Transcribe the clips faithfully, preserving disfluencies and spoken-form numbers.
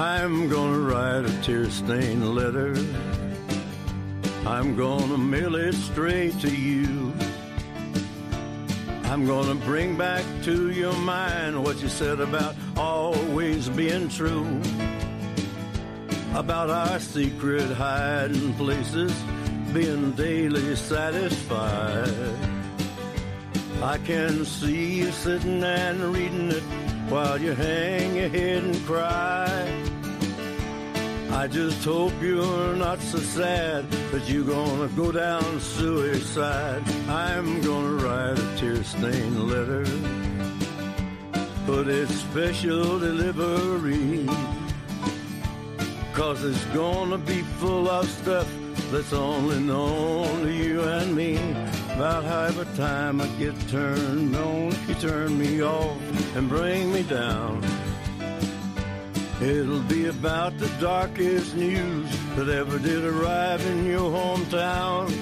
I'm gonna write a tear-stained letter. I'm gonna mail it straight to you. I'm gonna bring back to your mind what you said about always being true, about our secret hiding places being daily satisfied. I can see you sitting and reading it while you hang your head and cry. I just hope you're not so sad that you're gonna go down suicide. I'm gonna write a tear-stained letter, but it's special delivery, 'cause it's gonna be full of stuff that's only known to you and me. About how every time I get turned on, you turn me off and bring me down. It'll be about the darkest news that ever did arrive in your hometown.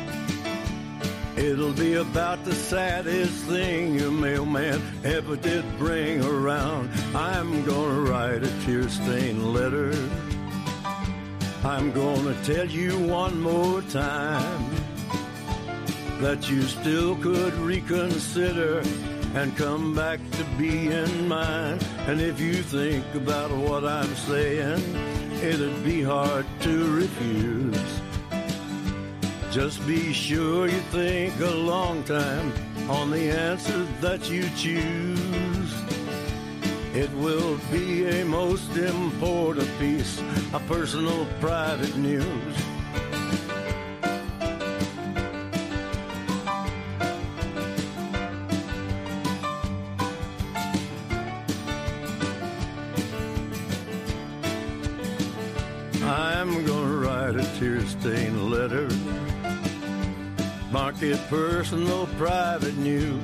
It'll be about the saddest thing your mailman ever did bring around. I'm gonna write a tear-stained letter. I'm gonna tell you one more time that you still could reconsider and come back to being mine. And if you think about what I'm saying, it'd be hard to refuse. Just be sure you think a long time on the answer that you choose. It will be a most important piece of personal private news. I'm gonna write a tear-stained letter, mark it personal private news,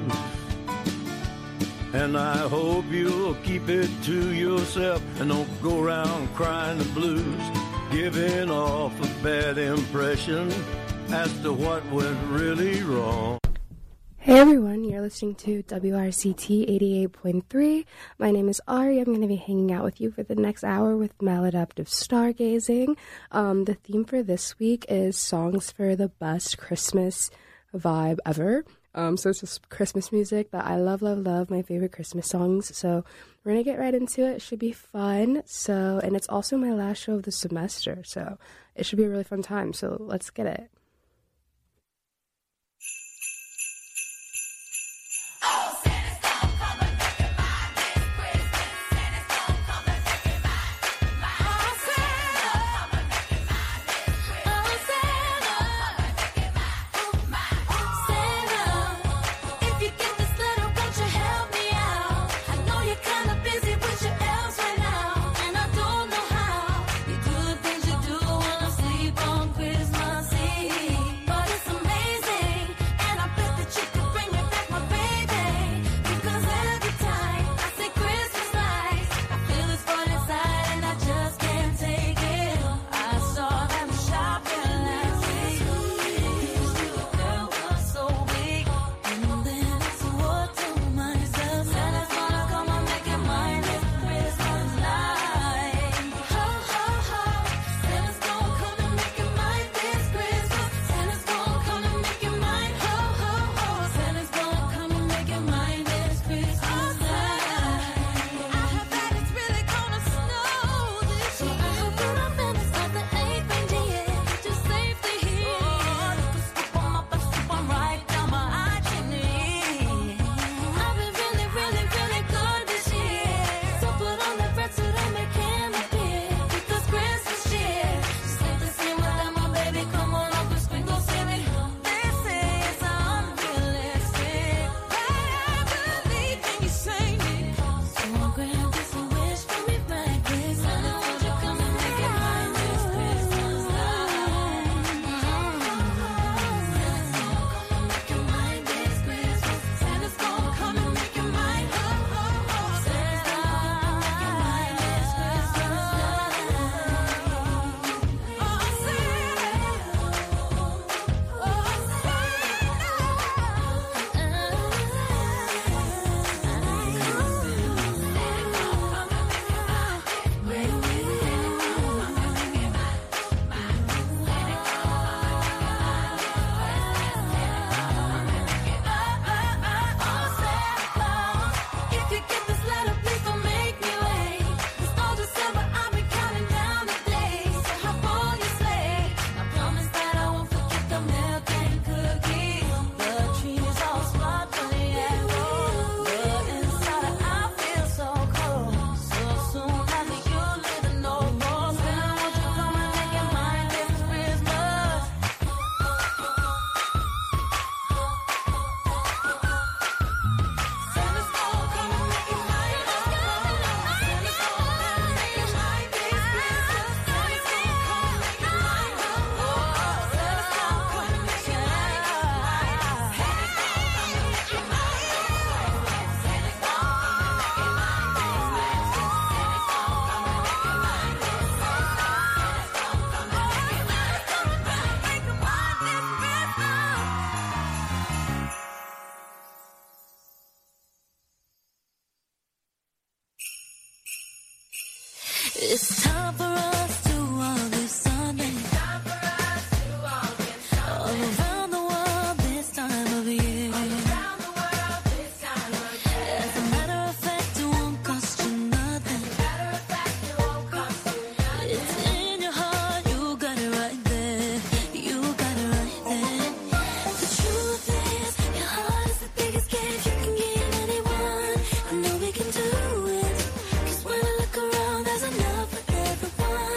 and I hope you'll keep it to yourself and don't go around crying the blues, giving off a bad impression as to what went really wrong. Hey everyone, you're listening to W R C T eighty-eight point three. My name is Ari. I'm going to be hanging out with you for the next hour with Maladaptive Stargazing. Um, the theme for this week is songs for the best Christmas vibe ever. Um, so it's just Christmas music that I love, love, love, my favorite Christmas songs. So we're going to get right into it. It should be fun. So, and it's also my last show of the semester. So it should be a really fun time. So let's get it. See It's time for us to all do something. All around the world this time of year. As a matter of fact, it won't cost you nothing. It's in your heart, you got it right there. You got it right there. The truth is, your heart is the biggest gift you can give anyone. I know we can do it. 'Cause when I look around, there's enough for everyone.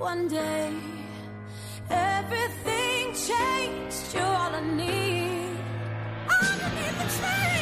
One day, everything changed. You're all I need. Underneath the tree.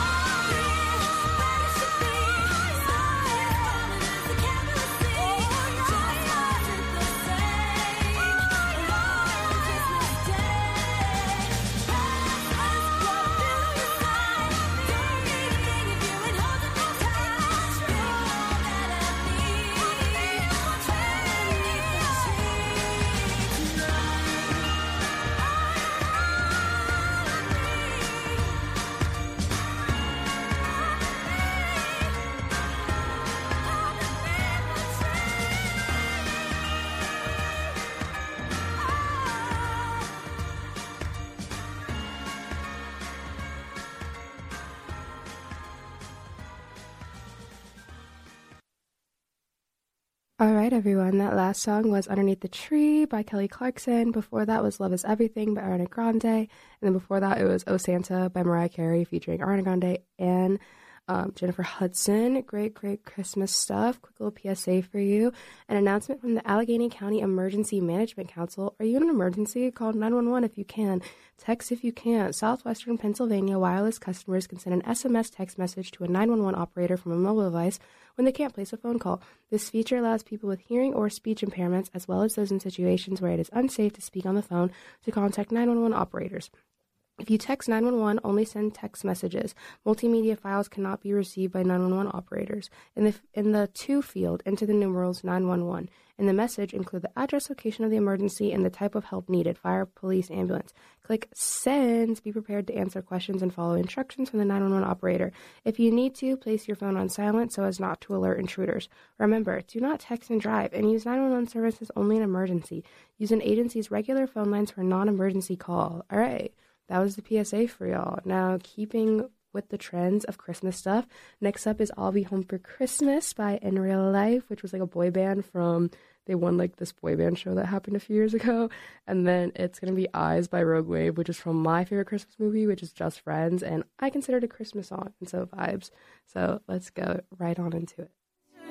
All right, everyone. That last song was Underneath the Tree by Kelly Clarkson. Before that was Love is Everything by Ariana Grande. And then before that, it was Oh Santa by Mariah Carey featuring Ariana Grande and um, Jennifer Hudson. Great, great Christmas stuff. Quick little P S A for you. An announcement from the Allegheny County Emergency Management Council. Are you in an emergency? Call nine one one if you can. Text if you can't. Southwestern Pennsylvania wireless customers can send an S M S text message to a nine one one operator from a mobile device when they can't place a phone call. This feature allows people with hearing or speech impairments, as well as those in situations where it is unsafe to speak on the phone, to contact nine one one operators. If you text nine one one, only send text messages. Multimedia files cannot be received by nine one one operators. In the in the to field, enter the numerals nine one one. In the message, include the address, location of the emergency, and the type of help needed, fire, police, ambulance. Click Send. Be prepared to answer questions and follow instructions from the nine one one operator. If you need to, place your phone on silent so as not to alert intruders. Remember, do not text and drive, and use nine one one services only in emergency. Use an agency's regular phone lines for non-emergency call. All right. That was the P S A for y'all. Now, keeping with the trends of Christmas stuff, next up is I'll Be Home for Christmas by In Real Life, which was like a boy band from, they won like this boy band show that happened a few years ago. And then it's going to be Eyes by Rogue Wave, which is from my favorite Christmas movie, which is Just Friends. And I consider it a Christmas song, and so vibes. So let's go right on into it.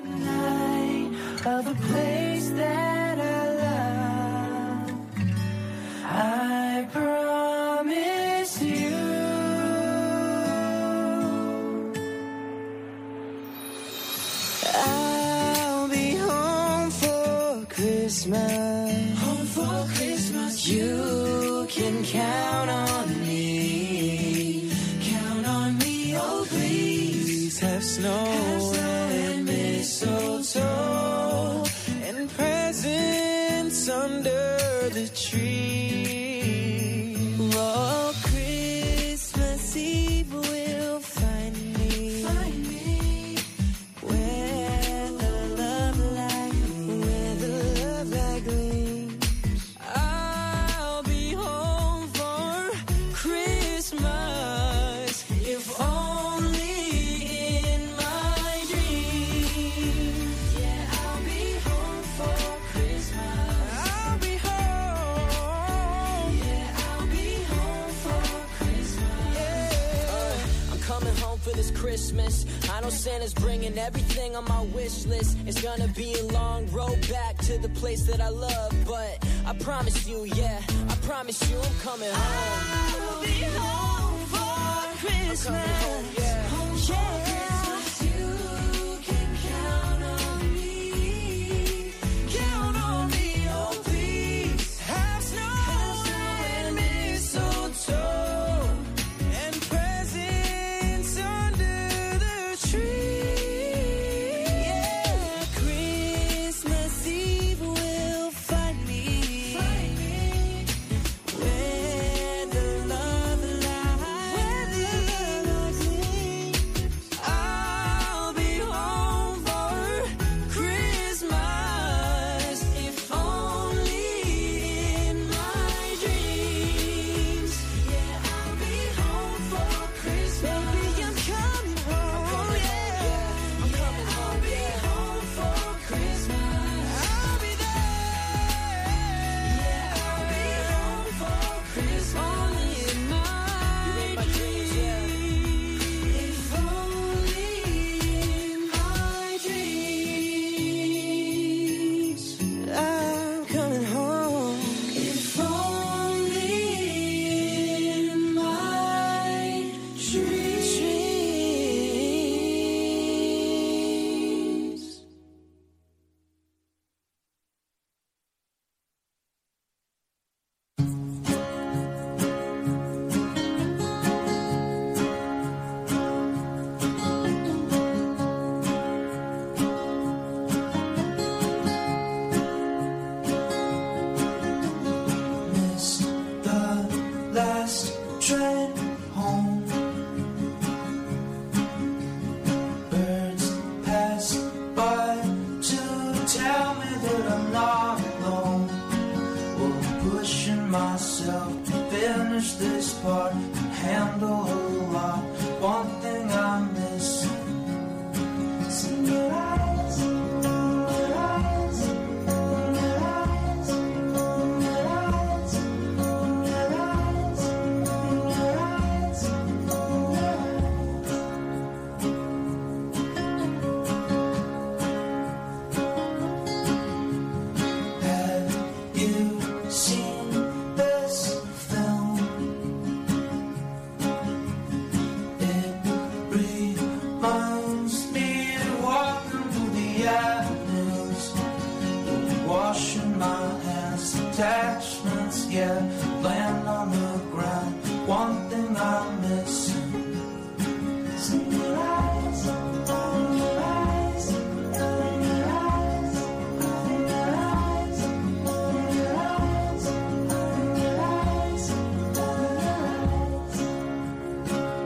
Of a place that I love, I promise you, I'll be home for Christmas. Home for Christmas. You can count on me. Count on me, oh please. Have snow, have snow and mistletoe and presents under the tree. Oh, Christmas Eve will find me, find me where the love light, where the love light gleams. I'll be home for Christmas, if only in my dreams. Yeah, I'll be home for Christmas. I'll be home. Yeah, I'll be home for Christmas. Yeah. Uh, I'm coming home for this Christmas. I know Santa's bringing everything on my wish list. It's gonna be a long road back to the place that I love, but I promise you, yeah, I promise you I'm coming home. I'll be home for Christmas. I'm coming home, yeah. Home for Christmas. You can count on me. Count on me, oh please. Have snow and mistletoe and presents under the tree. Yeah, Christmas Eve will find me, find me where the love lies, where the love lies. myself to finish this part and handle a lot. One thing I'm missing is in your eyes, in your eyes, in your eyes, in your eyes, in your eyes, in your eyes, in your eyes. Have you seen this film? It reminds me of walking through the avenues, washing my hands, attachments, yeah, land on the ground. One thing I'm missing is in your eyes, in your eyes, in your eyes, in your eyes, in your eyes, in your eyes, in your eyes.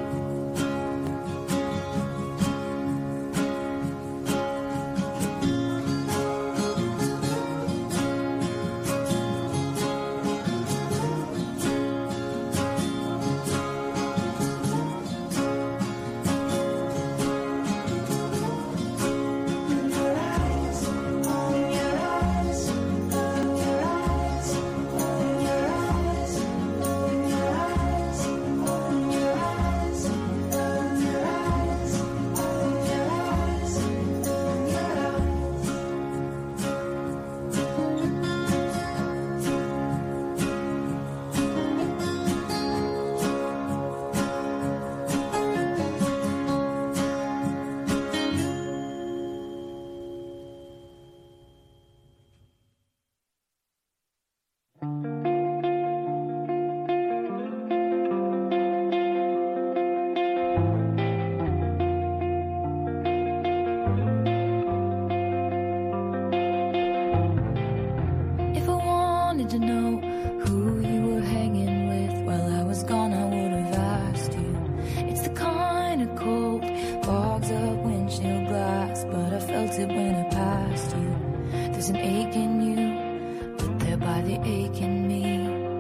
If I wanted to know who you were hanging with while I was gone, I would have asked you. It's the kind of cold fogs up windshield glass, but I felt it when I passed you. There's an ache in you, but there by the ache in me.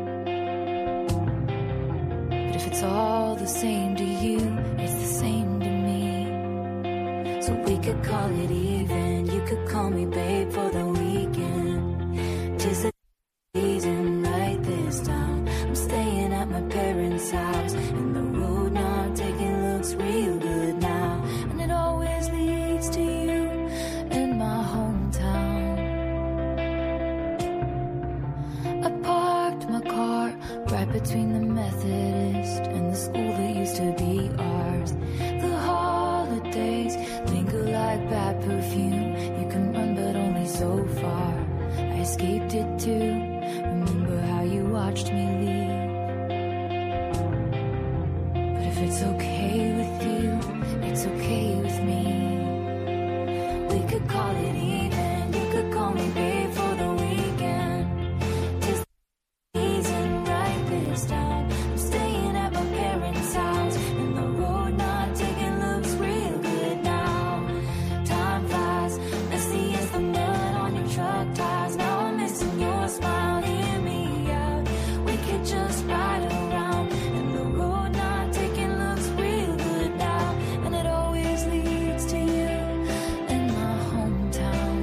But if it's all the same to you, it's the same to me. So we could call it even. You could call me babe for the weekend. Tis the season right this time. I'm staying at my parents' house, and the road not taking looks real good now. And it always leads to you in my hometown. I parked my car right between the Methodist and the school that used to be ours. The holidays linger like bad perfume. You can run but only so far. I escaped it too. Remember how you watched me leave. But if it's okay with you, it's okay with me. We could call it even. You could call me babe for the weekend. Tis the season right this time. I'm staying at my parents' house, and the road not taking looks real good now. Time flies, messy as the mud on your truck tires. Now I'm missing your smile, hear me out. We could just ride around, and the road not taking looks real good now. And it always leads to you in my hometown.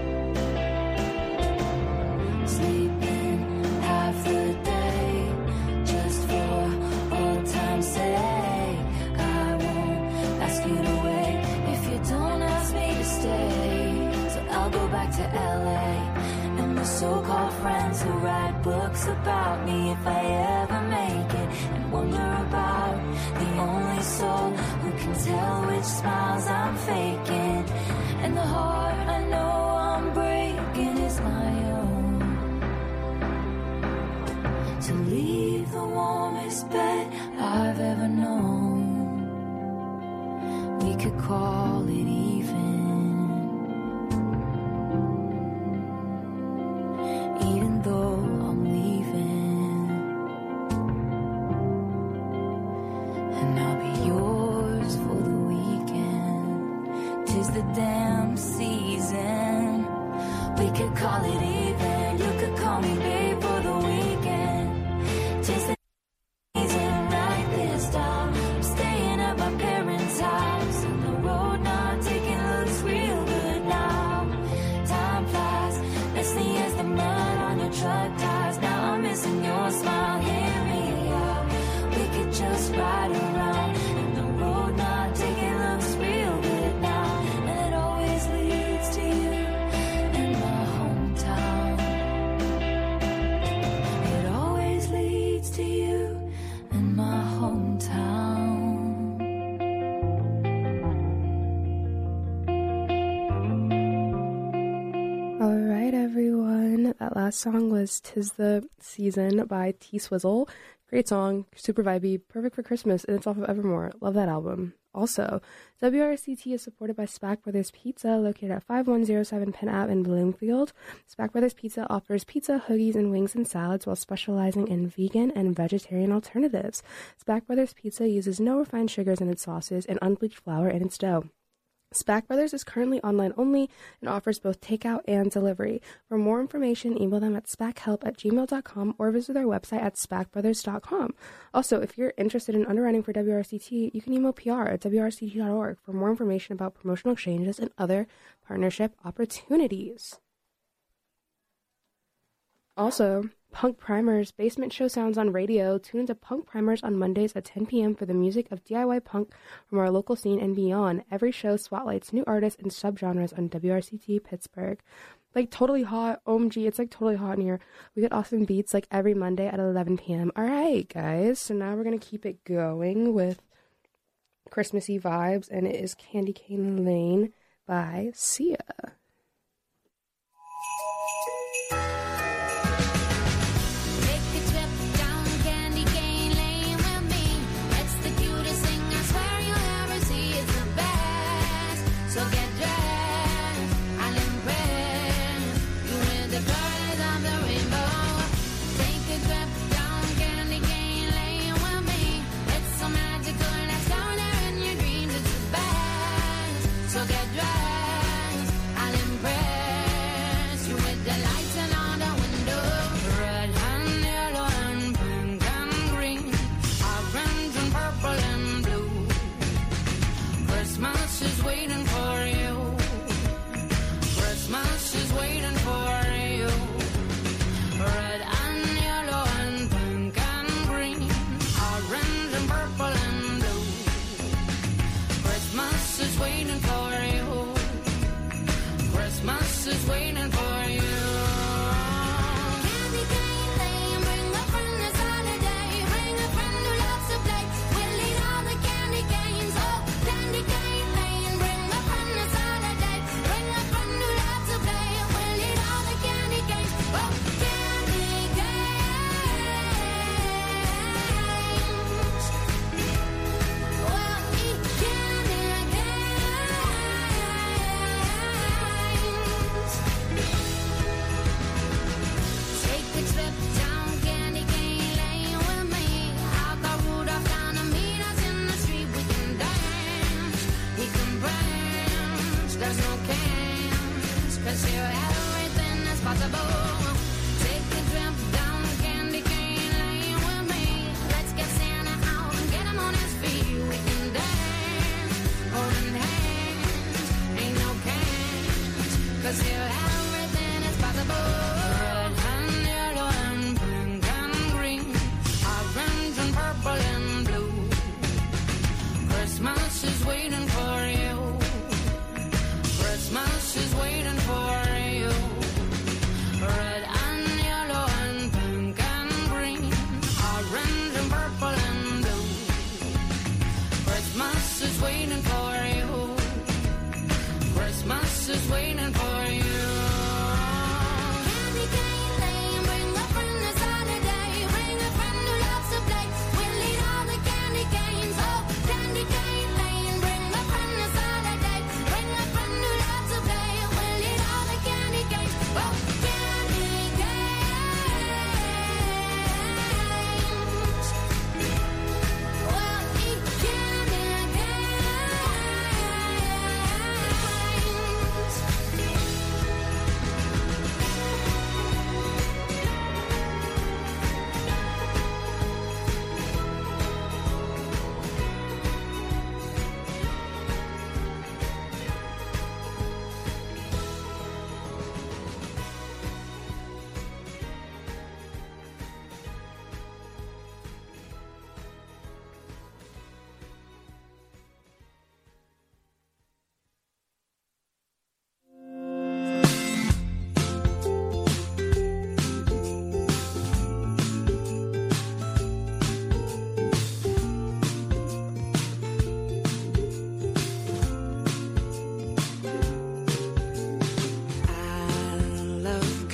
Sleeping half the day just for old time's sake. I won't ask you to wait if you don't ask me to stay. So I'll go back to L A and my so-called friends who write books about me if I ever make it, and wonder about the only soul who can tell which smiles I'm faking. And the heart I know I'm breaking is my own. To leave the warmest bed I've ever known. We could call it even. Even though I'm leaving, and I'll be yours for the weekend. Tis the damn season. We could call it even. You could call me babe for the weekend. right, everyone. That last song was "'Tis the Season" by T Swizzle. Great song, super vibey, perfect for Christmas, and it's off of Evermore. Love that album. Also, W R C T is supported by Spack Brothers Pizza, located at five one zero seven Penn Ave in Bloomfield. Spack Brothers Pizza offers pizza, hoagies, and wings and salads while specializing in vegan and vegetarian alternatives. Spack Brothers Pizza uses no refined sugars in its sauces and unbleached flour in its dough. Spack Brothers is currently online only and offers both takeout and delivery. For more information, email them at spackhelp at gmail dot com or visit their website at spack brothers dot com. Also, if you're interested in underwriting for W R C T, you can email P R at W R C T dot org for more information about promotional exchanges and other partnership opportunities. Also, Punk Primers Basement Show Sounds on radio. Tune into Punk Primers on Mondays at ten p.m. for the music of D I Y punk from our local scene and beyond. Every show spotlights new artists and subgenres on W R C T Pittsburgh. Like, totally hot. O M G, it's like totally hot in here. We get awesome beats like every Monday at eleven p.m. All right, guys. So now we're going to keep it going with Christmassy vibes, and it is Candy Cane Lane by Sia. Waiting for you.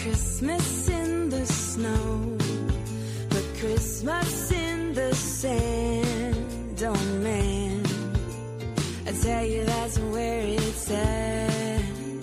Christmas in the snow, but Christmas in the sand. Oh man, I tell you that's where it's at.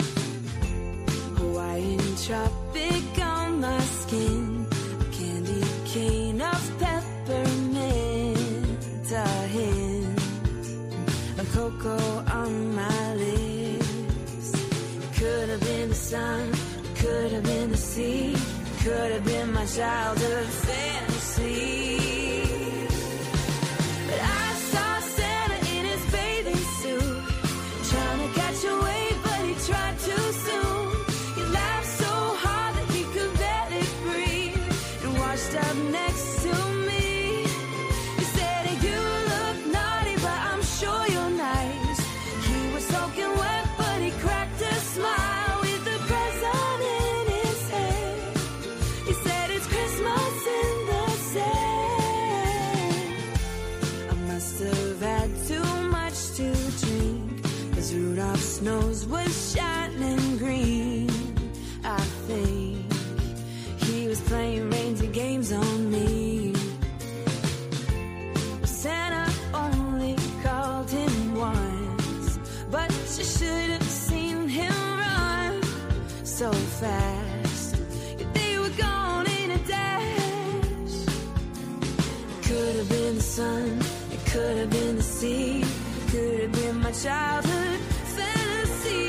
Hawaiian tropic on my skin, a candy cane of peppermint, a hint of cocoa on my lips. It could have been the sun, could have been the sea, could have been my childhood fantasy. But I saw Santa in his bathing suit, trying to catch a wave, but he tried too soon. He laughed so hard that he could barely breathe, and washed up next to me. He said, you look naughty, but I'm sure you're nice. He was soaking wet, but he cracked a smile with the present in his hand. He said, it's Christmas in the sand. I must have had too much to drink, 'cause Rudolph's nose was shining green. I think he was playing reindeer games on me. Santa only called him once, but you should have seen him run so fast. They were gone in a dash. It could have been the sun, it could have been the sea, could have been my childhood fantasy.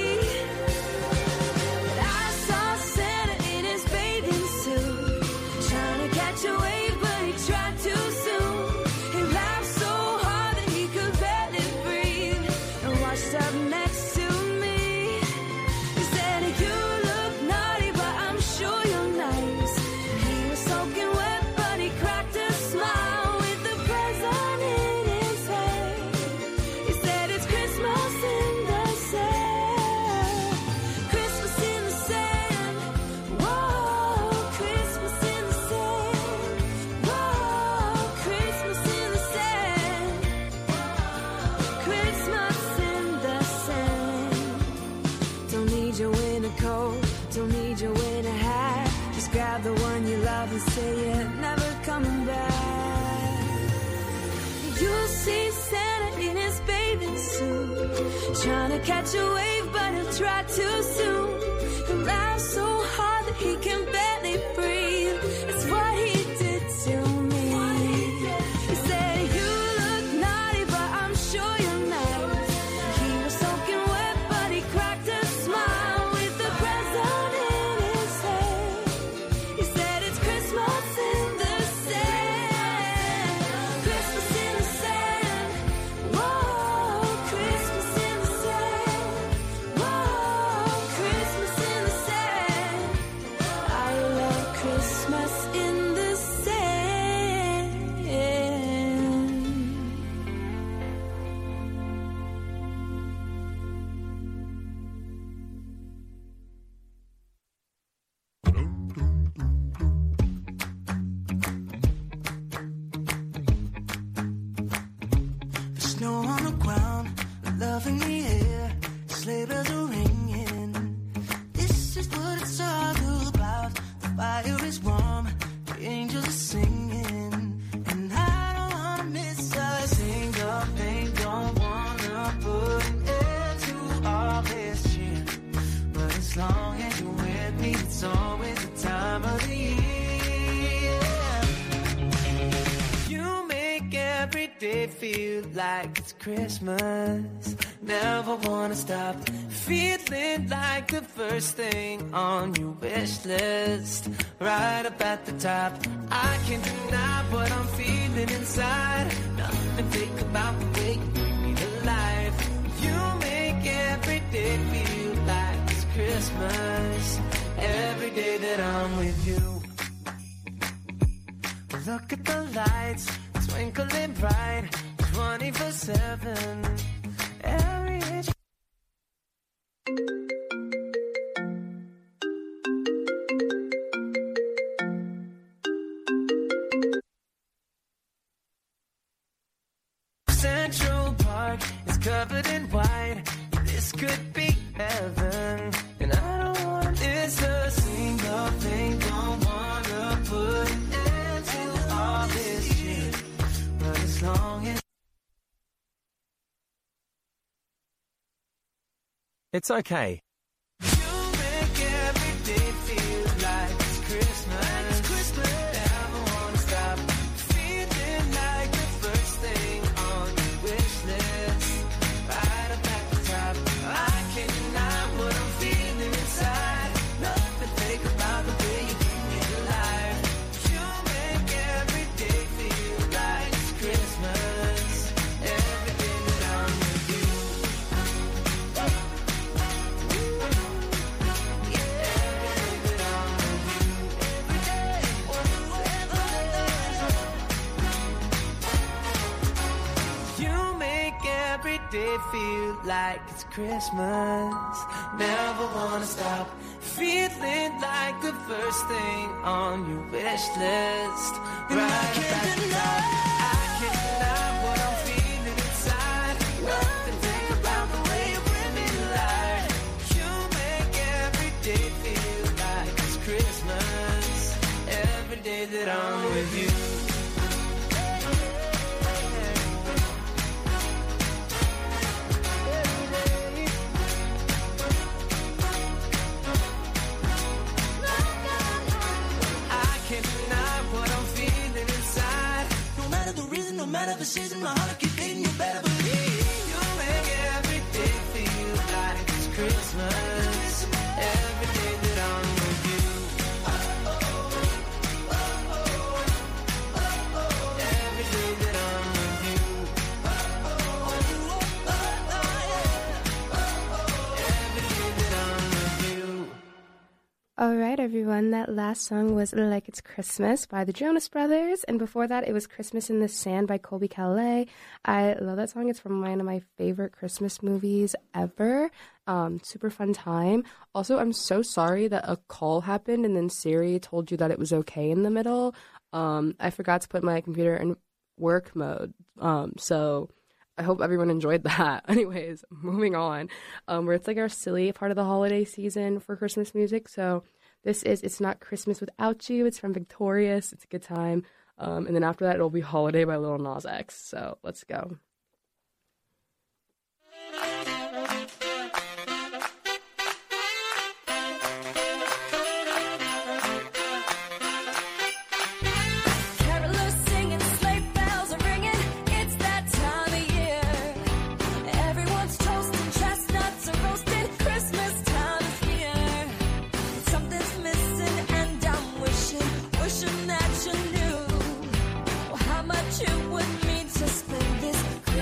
But I saw Santa in his bathing suit, trying to catch a wave, but he tried too soon. He laughed so hard that he could barely breathe, and washed up next to me. He said, you look naughty, but I'm sure you're nice. He was soaking wet, but he cracked a smile with the present in his hand. He said, it's Christmas in the sand. Christmas in the sand. Whoa, Christmas in the sand. Whoa, Christmas in the sand. Christmas in the sand. Don't need your winter coat, don't need your winter hat. Just grab the one you love and say you're never coming back. You'll see Santa in his bathing suit, trying to catch a wave, but he'll try too soon. He'll laugh so hard that he can barely breathe. It's what he did to me. He said, you look naughty, but I'm sure you're nice. He was soaking wet, but he cracked a smile with the present in his hand. He said, it's Christmas in the sand. Christmas in the sand. Whoa, Christmas in the sand. Whoa, Christmas in the sand. I love Christmas in the sand. The snow on the ground, love in the air, sleigh bells are ringing. This is what it's all about. The fire is warm, the angels are singing, and I don't wanna miss a single thing. Don't wanna put an end to all this cheer, but as long as you're with me, it's always the time of the year. You make every day feel like it's Christmas. Never wanna stop feeling like the first thing on your wish list, right up at the top. I can't deny what I'm feeling inside. Nothing fake about the way you bring me to life. You make every day feel like it's Christmas. Every day that I'm with you. Look at the lights, twinkling bright, twenty-four seven. Every inch. Central Park is covered in white. This could be heaven, and I don't want to miss a single It's okay. You make every day feel like it's Christmas. It's Christmas. Never wanna stop feeling like the first thing on your wish list. Right up at the top. I can't deny what I'm feeling inside. Nothing fake about the way you bring me to life. You make every day feel like it's Christmas. Every day that I'm with you. You make every day feel like it's Christmas. Never wanna stop feeling like the first thing on your wish list. Right back to top. I can't deny what I'm feeling inside. Nothing fake about the way you bring me to life. You make every day feel like it's Christmas. Every day that I'm with you. I can't deny what I'm feeling inside. No matter the reason, no matter the season, my heart keep beating. You better believe. You make every day feel like it's Christmas. Every day that I'm with you. Every day that I'm with you. Every day that I'm with you. All right, everyone. That last song was Like It's Christmas by the Jonas Brothers. And before that, it was Christmas in the Sand by Colby Calais. I love that song. It's from one of my favorite Christmas movies ever. Um, super fun time. Also, I'm so sorry that a call happened and then Siri told you that it was okay in the middle. Um, I forgot to put my computer in work mode. Um, so I hope everyone enjoyed that. Anyways, moving on. Um, where it's like our silly part of the holiday season for Christmas music. So this is It's Not Christmas Without You. It's from Victorious. It's a good time. Um, and then after that, it'll be Holiday by Lil Nas X. So let's go. Carolers singing, sleigh bells are ringing. It's that time of year. Everyone's toasting, chestnuts are roasting. Christmas time is here. But something's missing, and I'm wishing, wishing that you knew how much it would mean to spend this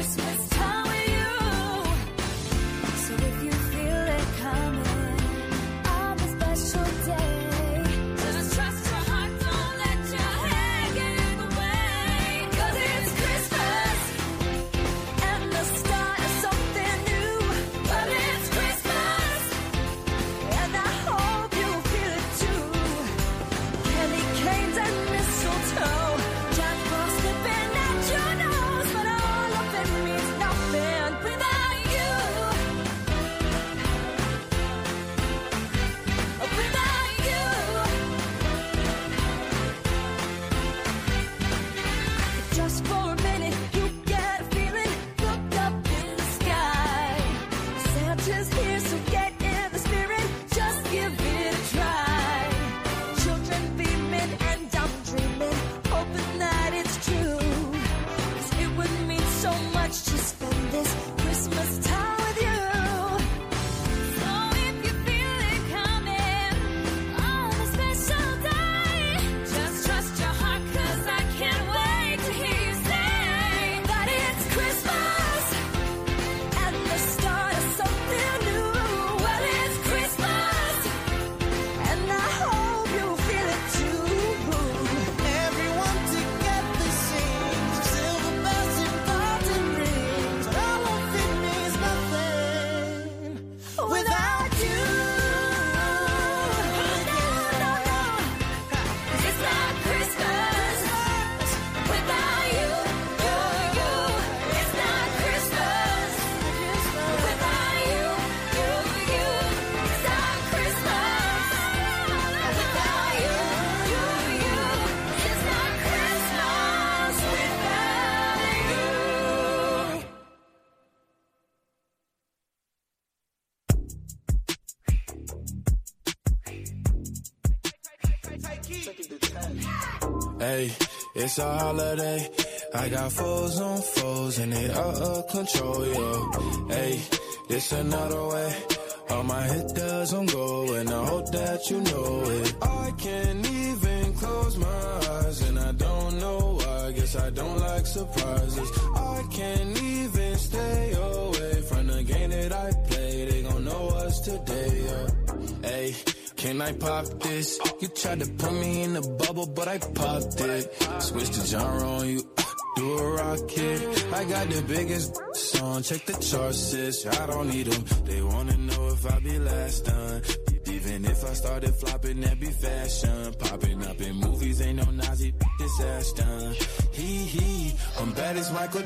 Hey, it's a holiday. I got foes on foes and they out of control, yo. Hey, it's another way. All my hitters on go and I hope that you know it. I can't even close my eyes and I don't know why. Guess I don't like surprises. I can't even stay away from the game that I play. They gon' know us today, yeah. Hey, can I pop this? You tried to put me in the bubble, but I popped it. Switch the genre on you, do a rocket. I got the biggest song, check the charts, sis. I don't need them. They wanna know if I be last done. Even if I started flopping, that be fashion. Popping up in movies, ain't no Nazi, this ass done. Hee hee, I'm bad as Michael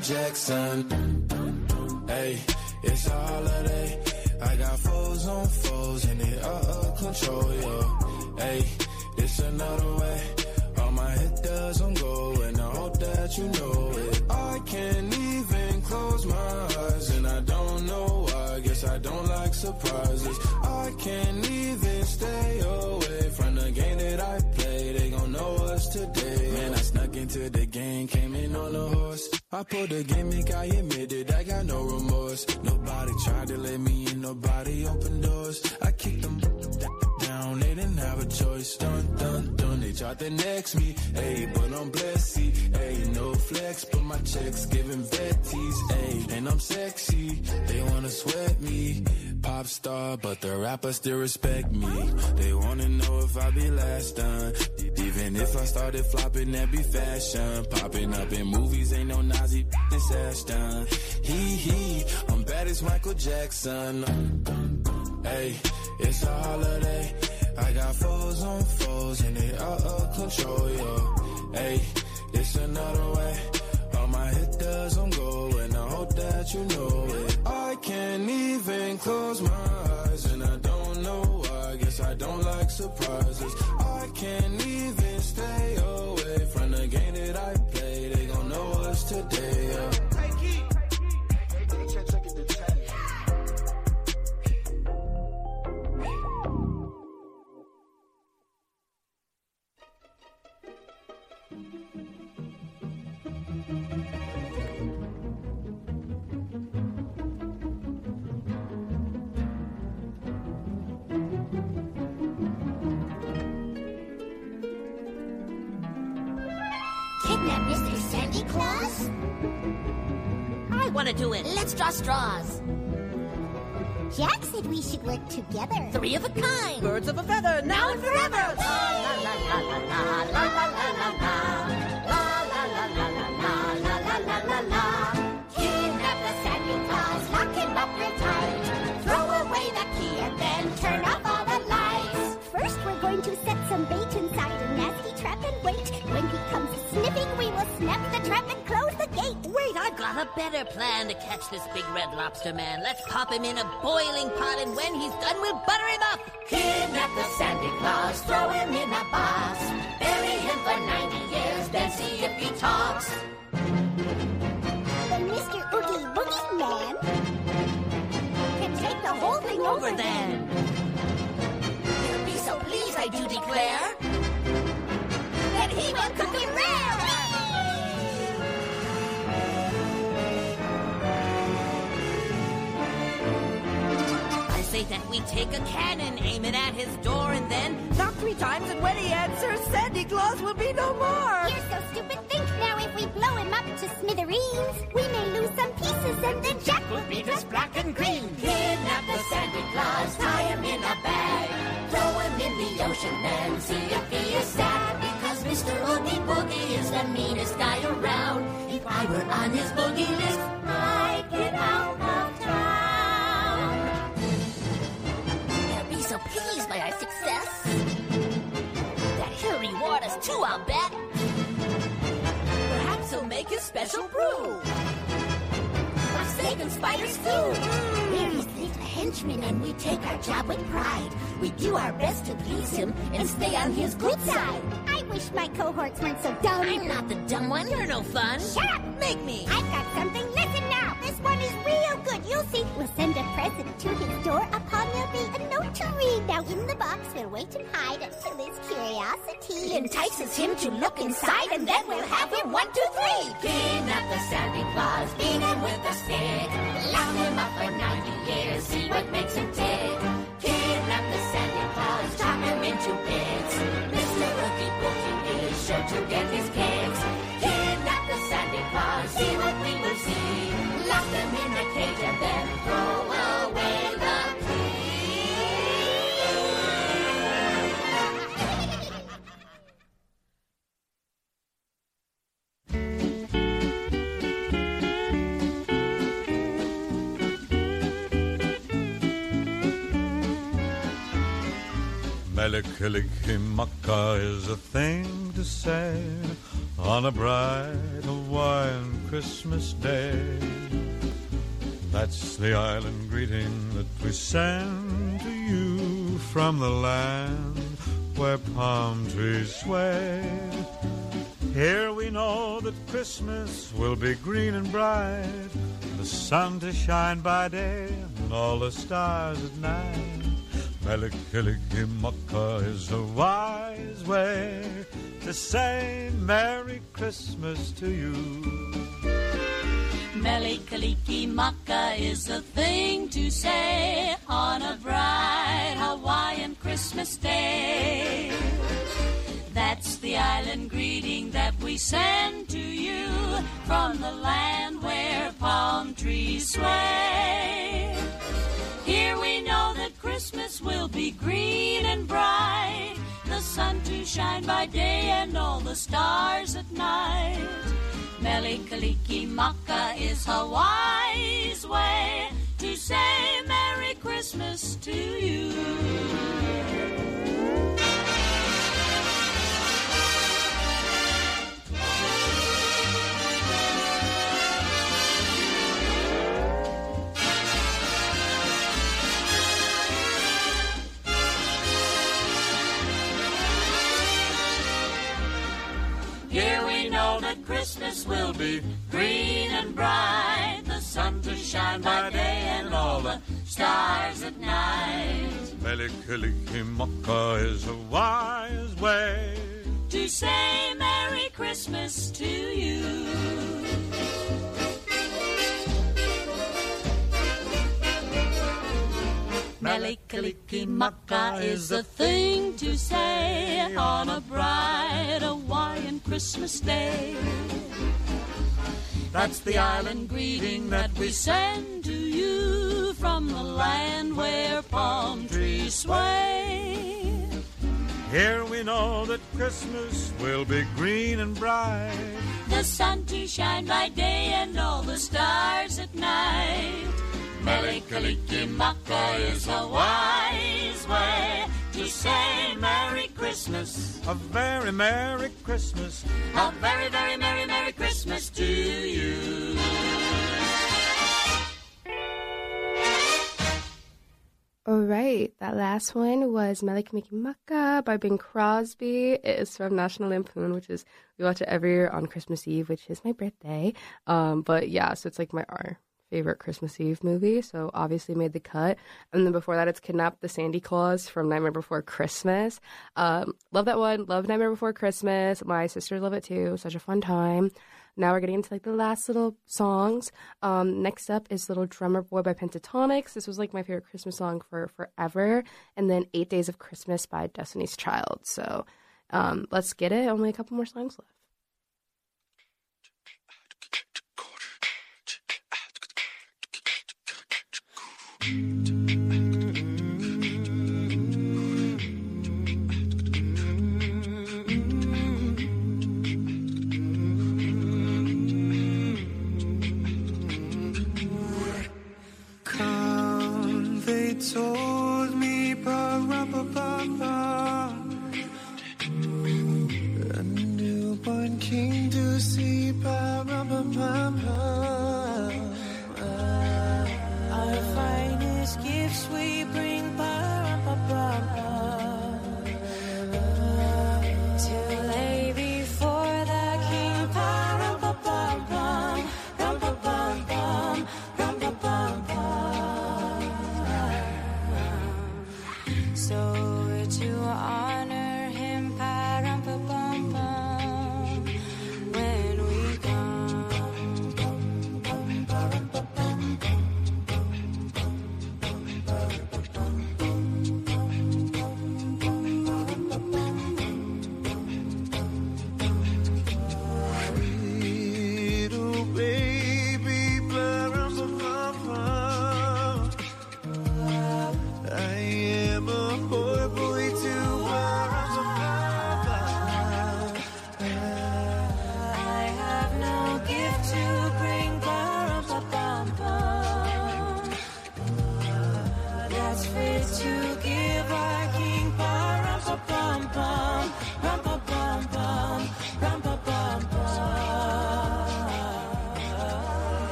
Jackson. Hey, it's a holiday. I got foes on foes and they out of control, yo. Hey, it's another way. All my hitters on go and I hope that you know it. I can't even close my eyes and I don't know why. Guess I don't like surprises. I can't even stay away from the game that I play. They gon' know us today. Man, I snuck into the game, came in on a horse. I pulled a gimmick, I admit it, I got no remorse. Nobody tried to let me in, nobody opened doors. I kicked them down, they didn't have a choice. Dun, dun, dun, they tried to next me. Hey, but I'm blessed, see. Hey, no flex, but my checks giving vetties. Hey, and I'm sexy, they wanna sweat me. Pop star, but the rappers still respect me. They wanna know if I be last done. Even if I started flopping, that be fashion. Popping up in movies, ain't no Nazi, this ass done. Hee hee, I'm bad as Michael Jackson. Hey, it's a holiday. I got foes on foes and they out of control, yo. Hey, it's another way. All my hitters on go and I hope that you know it. I can't even close my eyes and I don't know why. Guess I don't like surprises. I can't even stay away from the game that I play. They gon' know us today, yeah. Kidnap Mister Sandy Claus? I want to do it. Let's draw straws. Jack said we should work together. Three of a kind. Birds of a feather, now and forever. La la la la la la la la la la. La la la la la la la la la la. Kidnap the Sandy Claus, lock him up real tight. Throw away the key and then turn off all the lights. First we're going to set some bait inside a nasty trap and wait. When he comes sniffing, we will snap the trap and close the gate. Wait, I've got a better plan to catch this big red lobster man. Let's pop him in a boiling pot, and when he's done, we'll butter him up. Kidnap the Santa Claus, throw him in a box. Bury him for ninety years, then see if he talks. Then Mister Oogie Boogie Man can take the whole thing over, Over then. He'll be so pleased, I do declare, that he will cook it rare. I say that we take a cannon, aim it at his door, and then Knock three times, and when he answers, Sandy Claus will be no more. You're so stupid, think now if we blow him up to smithereens, we may lose some pieces and then Jack will be just black and green. Kidnap the Santa Claus, tie him in a bag, throw him in the ocean and see if he is sad. Because Mister Oogie Boogie is the meanest guy around. If I were on his boogie list, I'd get out of town. he'll be so pleased by our success that he'll reward us too, I'll bet. Perhaps he'll make his special brew for saving spiders too. We're his little henchmen and we take our job with pride. We do our best to please him and stay on his good side. I wish my cohorts weren't so dumb. I'm not the dumb one. You're no fun. Shut up! Make me. I've got something. Listen now. This one is real good. You you'll see. We'll send a present to his door. Upon there'll be a note to read. Now in the box we'll wait and hide until his curiosity entices him to look inside, and then we'll have him one, two, three. Kidnap the Santa Claus, beat him with a stick. Lock him up for ninety years, see what makes him tick. Kidnap the Santa Claus, chop him into bits. Mister Oogie Boogie is sure to get his kicks. Kidnap the Santa Claus, see what we will see. Lock him in a cage and then throw away the Mele-Kalikimaka is a thing to say on a bright Hawaiian Christmas day. That's the island greeting that we send to you from the land where palm trees sway. Here we know that Christmas will be green and bright, the sun to shine by day and all the stars at night. Mele-Kalikimaka is a wise way to say Merry Christmas to you. Mele-Kalikimaka is a thing to say on a bright Hawaiian Christmas day. That's the island greeting that we send to you from the land where palm trees sway. Here we know that Christmas will be green and bright, the sun to shine by day and all the stars at night. Mele-Kalikimaka is Hawaii's way to say Merry Christmas to you. Here we know that Christmas will be green and bright, the sun to shine by day and all the stars at night. Mele-Kalikimaka is a wise way to say Merry Christmas to you. Mele-Kalikimaka is a thing to say on a bright Hawaiian Christmas day. That's the island greeting that we send to you from the land where palm trees sway. Here we know that Christmas will be green and bright, the sun to shine by day and all the stars at night. Mele-Kalikimaka is a wise way to say Merry Christmas. A very Merry Christmas. A very, very Merry, Merry Christmas to you. All right, that last one was Mele-Kalikimaka by Bing Crosby. It is from National Lampoon, which is, we watch it every year on Christmas Eve, which is my birthday. Um, but yeah, so it's like my our favorite Christmas Eve movie, so obviously made the cut. And then before that, it's Kidnap the Sandy Claus from Nightmare Before Christmas. Um, love that one. Love Nightmare Before Christmas. My sisters love it too. Such a fun time. Now we're getting into like the last little songs. Um, next up is Little Drummer Boy by Pentatonix. This was like my favorite Christmas song for forever. And then Eight Days of Christmas by Destiny's Child. So um, let's get it. Only a couple more songs left. Come, they told me, ba-ra-ba-ba-ba, a newborn king to see, ba-ra-ba-ba-ba. Our finest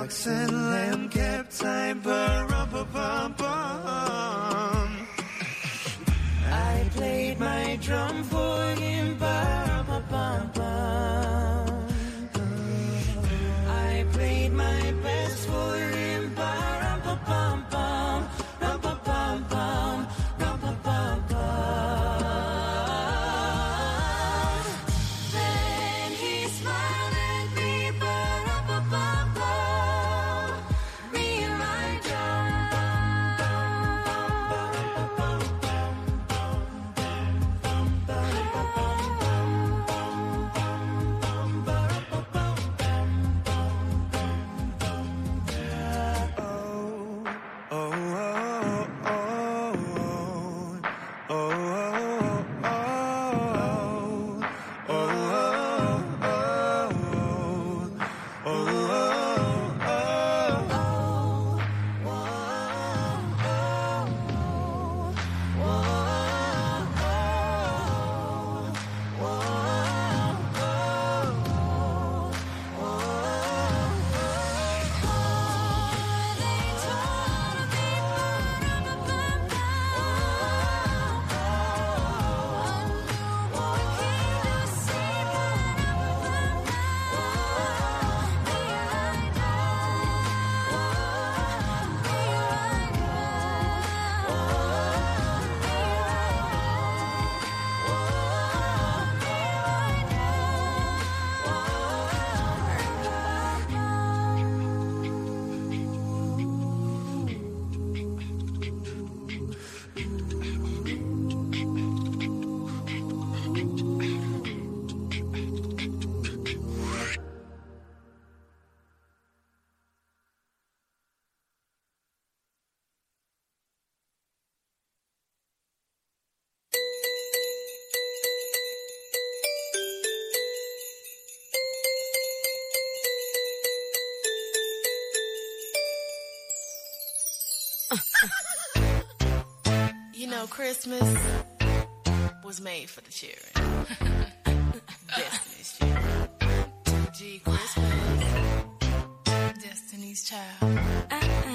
ox and lamb kept time, pa-rum-pa-pum-pum. I played my drum for him, pa-rum-pa-pum-pum. I played my best for him, pa-rum-pa-pum-pum, rum-pa-pum-pum, rum-pa-pum-pum. Then he smiled at me, pa-rum-pa-pum-pum, me and my You know, Christmas was made for the children. Destiny's children. G Christmas. Destiny's child. Uh-uh.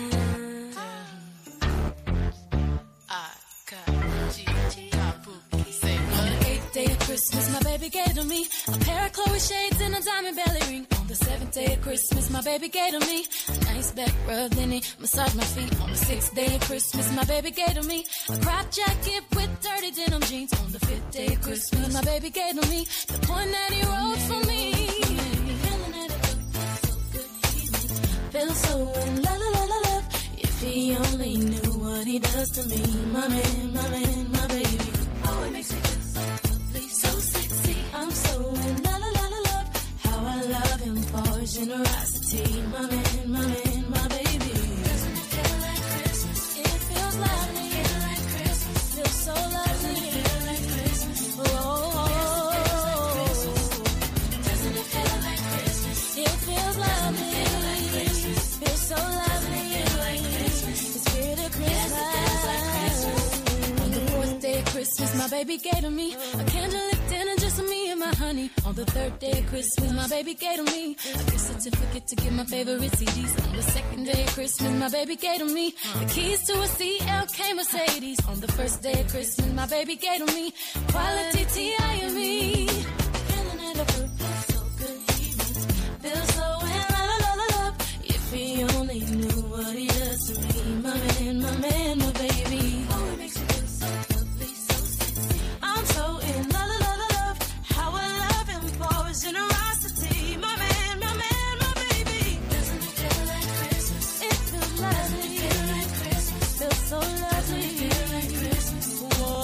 I got G. Kabuki. Say what? On the eighth day of Christmas, my baby gave to me a pair of Chloe shades and a diamond belly ring. On the seventh day of Christmas, my baby gave to me a nice back rub, then he massaged my feet. On the sixth day of Christmas, my baby gave to me a crop jacket with dirty denim jeans. On the fifth day of Christmas, my baby gave to me the poem that he wrote for me. Feeling that it feels so in la la la la love. If he only knew what he does to me, my man, my man, my baby. Oh, it makes me feel so lovely, so sexy. I'm so in la la la la love. How I love him for his generosity, my man, my man, my baby. Doesn't it feel like Christmas? It feels lovely. Feel like Christmas. Feels so lovely. Feel like Christmas. Oh, oh, oh. Doesn't it feel like Christmas? It feels lovely. Feel like Christmas. Feels so lovely. Feel like Christmas. The spirit of Christmas. On the fourth day of Christmas, my baby gave to me a candlelit dinner just for me and my honey. On the third day of Christmas, my baby gave to me a gift certificate to get my favorite C Ds. On the second day of Christmas, my baby gave to me the keys to a C L K Mercedes. On the first day of Christmas, my baby gave to me quality T I and me. Feeling it up, feels so good, he makes me feel so in la la la la love. If he only knew what he does to me, my man, my man, my baby. Oh, it makes me feel so lovely, so sexy. I'm so in la la la la love. How I love him for his generosity, my man, my man, my baby. Doesn't it feel like Christmas? It feels lovely. Doesn't it feel like Christmas? Feels so lovely. Doesn't it feel like Christmas? Whoa.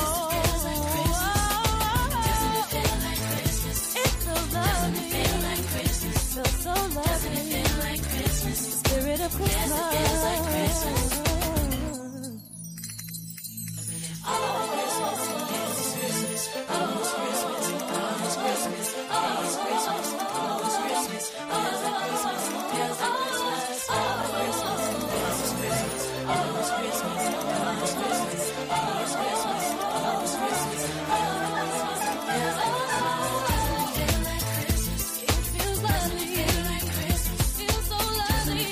Doesn't it feel like Christmas? It feels lovely. Doesn't it feel like Christmas? Feels so lovely. Doesn't it feel like Christmas? The spirit of Christmas. Yes, it feels like Christmas. Oh, Christmas, it's Christmas, oh, it's Christmas, oh, it's Christmas, oh, it's Christmas, oh, it's Christmas, oh, it's Christmas, feels like Christmas, oh, Christmas, it's Christmas, oh, it's Christmas, oh, it's Christmas, oh, it's Christmas, oh, it's Christmas, oh, feels like Christmas. Doesn't it feel like Christmas? It feels lovely. Feel like Christmas. Feels so lovely.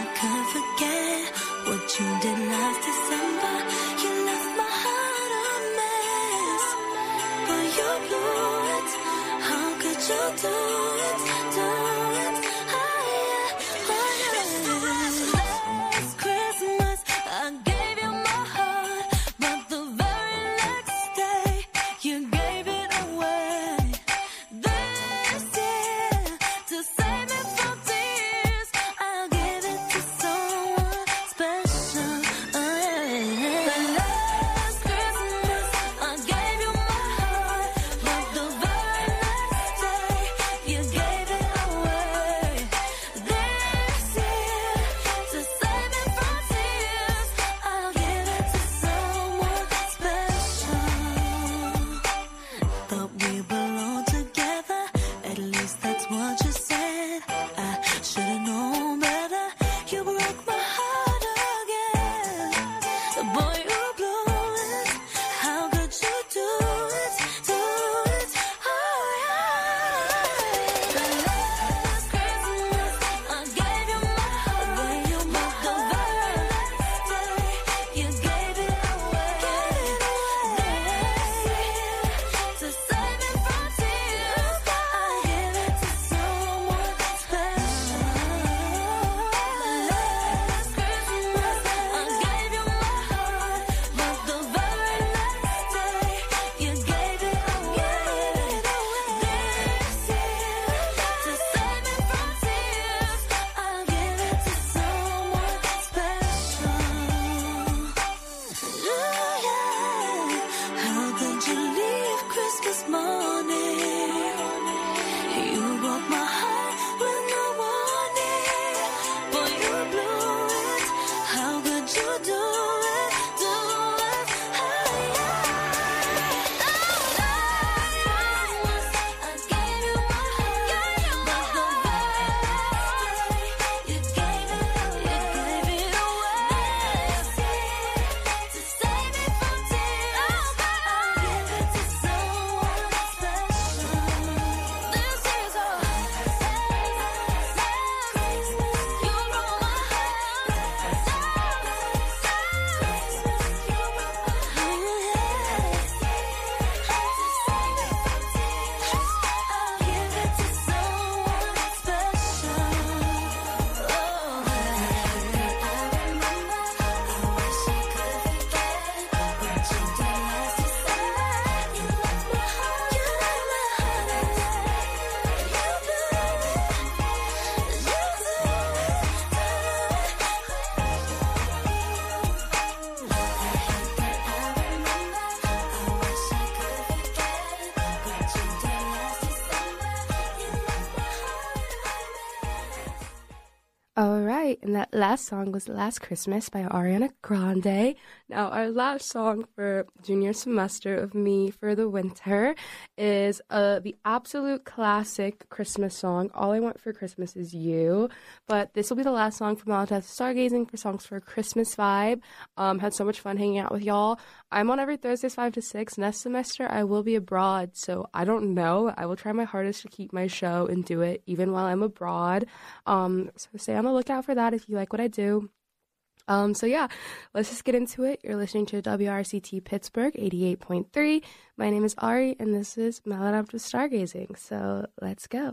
could forget what you did last December. You left my heart a mess, but you blew it. How could you do it? Do it? Oh, yeah. Oh, yeah. Last Christmas, I gave you my heart, but the very next day, you gave it away. This year, to save me from tears, I'll give it to someone special. Oh, yeah. The last Christmas, I gave you my heart, but the very next day, you gave it away. This year, to save me from tears, I'll give it to someone special. Thought we belonged together, at least that's what you said. I should've known better. You broke my heart again. Boy, you blew it. How could you do it? Do it? Oh, yeah. The last Christmas, I gave you my heart. But the very next day, you gave it away. This year, to save me from tears, I give it to someone special. Last Christmas, I gave you my heart, but the very next day, you gave it away. This year, to save me from tears, I'll give it to someone special. Yeah, yeah. How could you leave Christmas morning? You broke my heart with no warning. Boy, you blew it. How could you do it? Do it? Oh, yeah. I gave you my heart, but the very next day, you gave it away. You gave it away. To save me from tears, I'll give it to someone special. This is all. You broke my All right, and that last song was Last Christmas by Ariana Grande. Now, our last song for junior semester of Me for the Winter is uh, the absolute classic Christmas song, All I Want for Christmas Is You. But this will be the last song from Molotov Stargazing for Songs for a Christmas Vibe. Um, had so much fun hanging out with y'all. I'm on every Thursdays five to six. Next semester, I will be abroad, so I don't know. I will try my hardest to keep my show and do it even while I'm abroad. Um, so stay on the lookout for that if you like what I do. Um, so yeah, let's just get into it. You're listening to W R C T Pittsburgh eighty-eight point three. My name is Ari, and this is Maladaptive Stargazing. So let's go.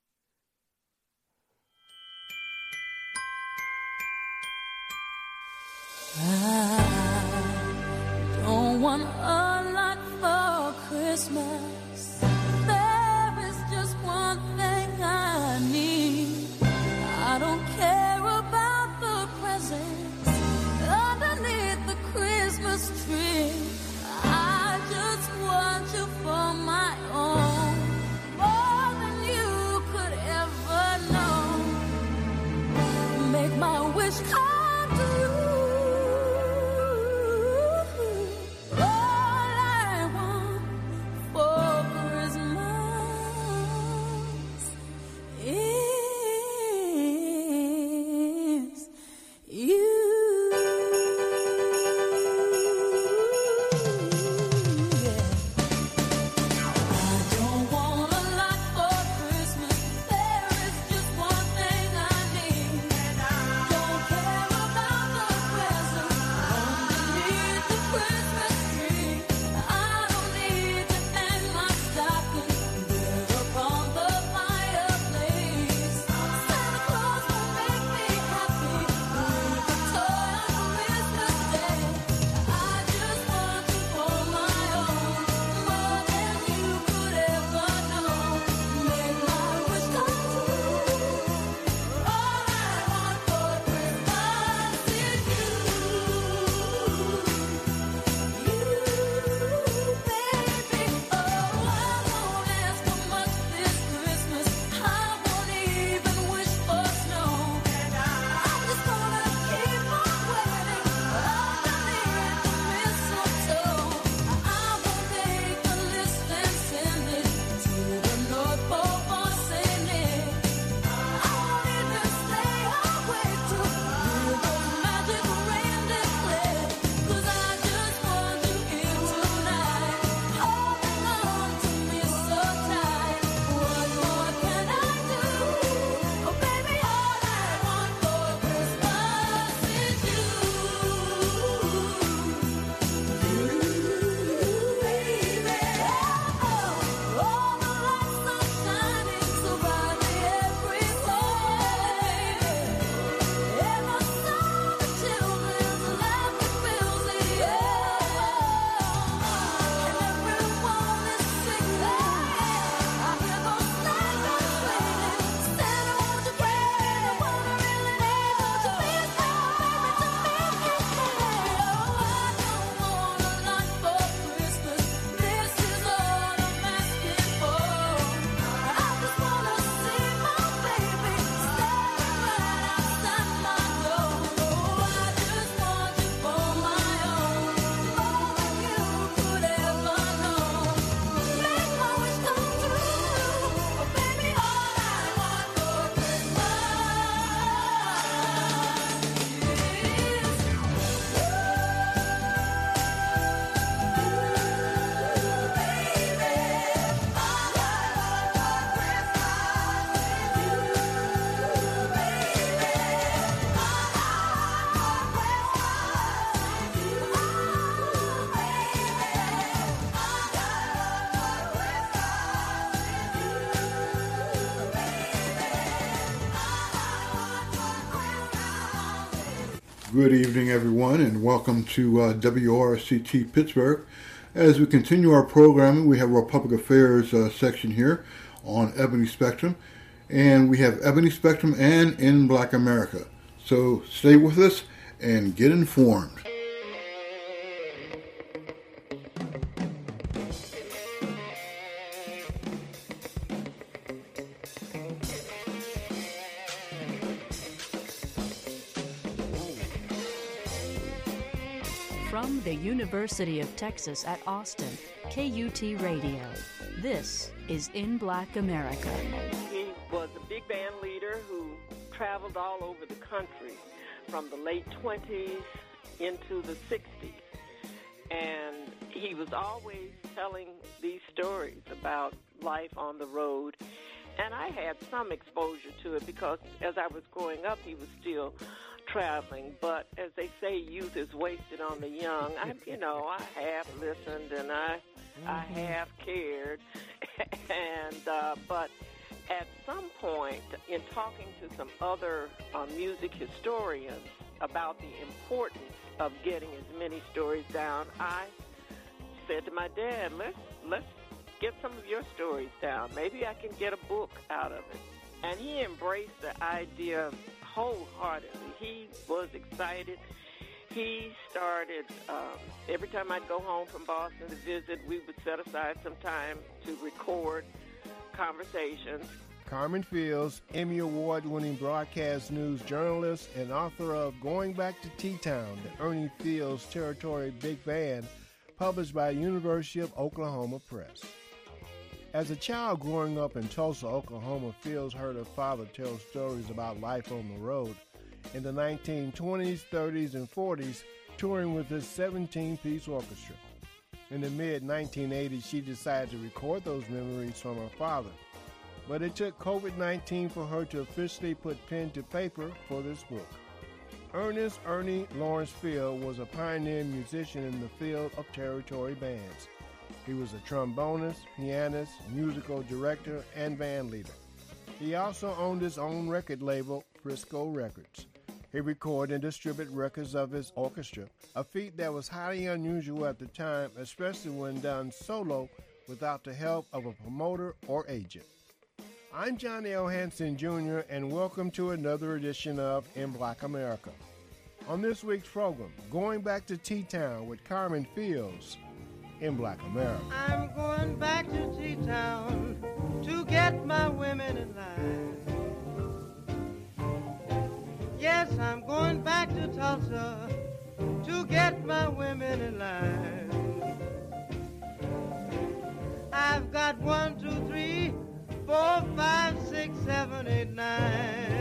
I don't want a lot for Christmas. There is just one thing I need. I don't care about the presents underneath the Christmas tree. I just want you for my own, more than you could ever know. Make my wish come true. All I want for Good evening, everyone, and welcome to uh, W R C T Pittsburgh. As we continue our programming, we have our public affairs uh, section here on Ebony Spectrum, and we have Ebony Spectrum and In Black America. So stay with us and get informed. From the University of Texas at Austin, K U T Radio, this is In Black America. He was a big band leader who traveled all over the country from the late twenties into the sixties. And he was always telling these stories about life on the road. And I had some exposure to it because as I was growing up, he was still traveling, but as they say, youth is wasted on the young. I, you know, I have listened and I, mm-hmm. I have cared, and uh, but at some point, in talking to some other uh, music historians about the importance of getting as many stories down, I said to my dad, "Let's let's get some of your stories down. Maybe I can get a book out of it." And he embraced the idea wholeheartedly. He was excited. He started, um, every time I'd go home from Boston to visit, we would set aside some time to record conversations. Carmen Fields, Emmy Award-winning broadcast news journalist and author of Going Back to T-Town, the Ernie Fields Territory Big Band, published by University of Oklahoma Press. As a child growing up in Tulsa, Oklahoma, Fields heard her father tell stories about life on the road. In the nineteen twenties, thirties, and forties, touring with his seventeen-piece orchestra. In the mid nineteen eighties, she decided to record those memories from her father. But it took covid nineteen for her to officially put pen to paper for this book. Ernest Ernie Lawrence Field was a pioneer musician in the field of territory bands. He was a trombonist, pianist, musical director, and band leader. He also owned his own record label, Frisco Records. He recorded and distributed records of his orchestra, a feat that was highly unusual at the time, especially when done solo without the help of a promoter or agent. I'm John L. Hanson, Junior, and welcome to another edition of In Black America. On this week's program, Going Back to T-Town with Carmen Fields, In Black America. I'm going back to T-Town to get my women in line. Yes, I'm going back to Tulsa to get my women in line. I've got one, two, three, four, five, six, seven, eight, nine.